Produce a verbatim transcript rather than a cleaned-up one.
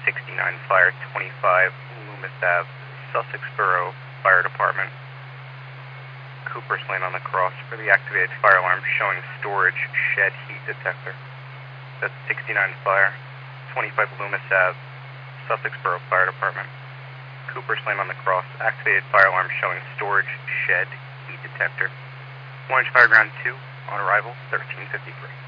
sixty-nine Fire, twenty-five Loomis Ave, Sussex Borough Fire Department. Cooper's Lane on the cross for the activated fire alarm showing storage shed heat detector. That's sixty-nine Fire, twenty-five Loomis Ave, Sussex Borough Fire Department. Cooper's Lane on the cross, activated fire alarm showing storage shed heat detector. Orange Fire Ground two on arrival, thirteen fifty-three.